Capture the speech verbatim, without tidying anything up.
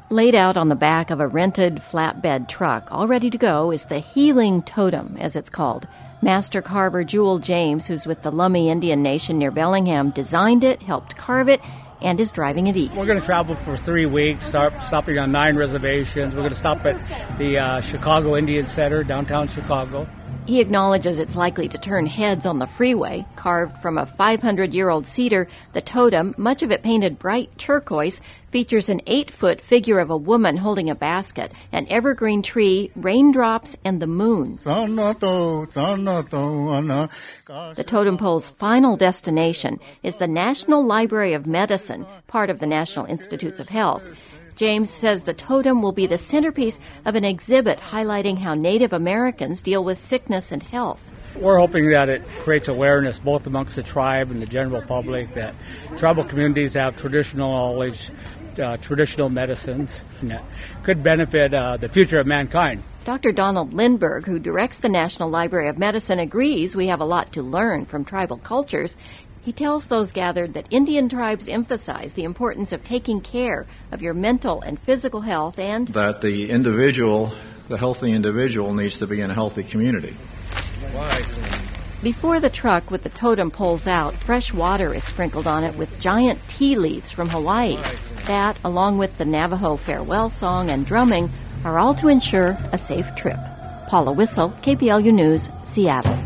Laid out on the back of a rented flatbed truck, all ready to go, is the Healing Totem, as it's called. Master carver Jewel James, who's with the Lummi Indian Nation near Bellingham, designed it, helped carve it, and is driving it east. We're going to travel for three weeks, start stopping on nine reservations. We're going to stop at the uh, Chicago Indian Center, downtown Chicago. He acknowledges it's likely to turn heads on the freeway. Carved from a five hundred year old cedar, the totem, much of it painted bright turquoise, features an eight-foot figure of a woman holding a basket, an evergreen tree, raindrops, and the moon. The totem pole's final destination is the National Library of Medicine, part of the National Institutes of Health. James says the totem will be the centerpiece of an exhibit highlighting how Native Americans deal with sickness and health. We're hoping that it creates awareness both amongst the tribe and the general public that tribal communities have traditional knowledge, uh, traditional medicines, and that could benefit uh, the future of mankind. Doctor Donald Lindberg, who directs the National Library of Medicine, agrees we have a lot to learn from tribal cultures. He tells those gathered that Indian tribes emphasize the importance of taking care of your mental and physical health and that the individual, the healthy individual, needs to be in a healthy community. Before the truck with the totem pulls out, fresh water is sprinkled on it with giant tea leaves from Hawaii. That, along with the Navajo farewell song and drumming, are all to ensure a safe trip. Paula Whistle, K P L U News, Seattle.